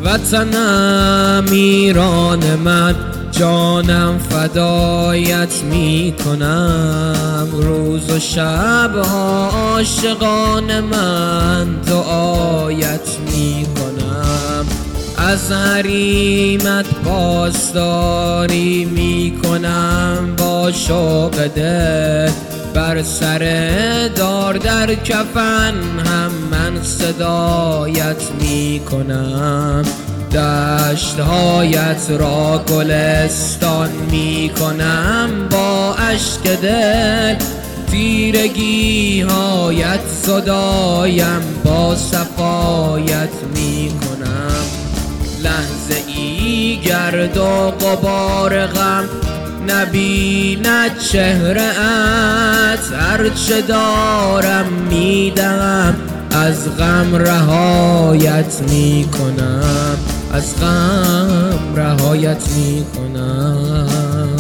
وطنم ایران من، جانم فدایت می کنم. روز و شب عاشقان من دعایت می کنم. از حریمت پاسداری می کنم با شوق دل. بر سر دار در کفن هم من صدایت می کنم. دشت‌هایت را گلستان می کنم با اشک دل. تیرگی‌هایت زدایم با صفایت می کنم. لحظه ای گرد و غبار غم نبیند چهره ات. هرچه دارم میدهم، از غم رهایت می کنم. از غم رهایت می کنم.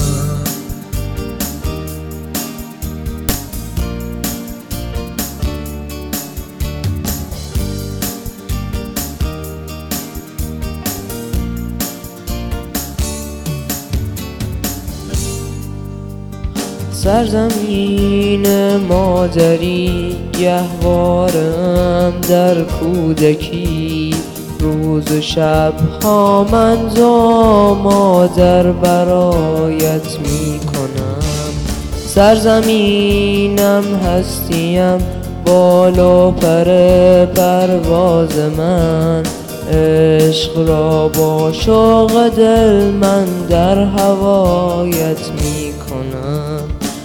سرزمین مادری گهوارم در کودکی. روز و شب ها من زا مادر برایت می کنم. سرزمینم هستیم بال و پر پرواز من. عشق را با شوق دل من در هوایت می کنم.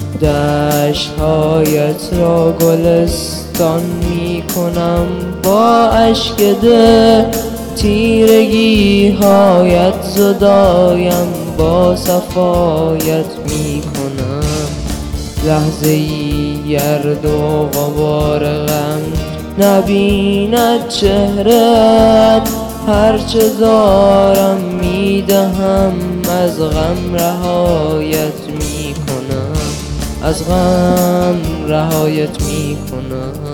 دشت‌هایت را گلستان می کنم با اشک دل. تیرگی‌هایت زدایم با صفایت می کنم. لحظه ای گرد و غبار غم نبیند چهره‌ات. هرچه دارم میدهم، از غم رهایت می کنم. از غم رهایت می کنم.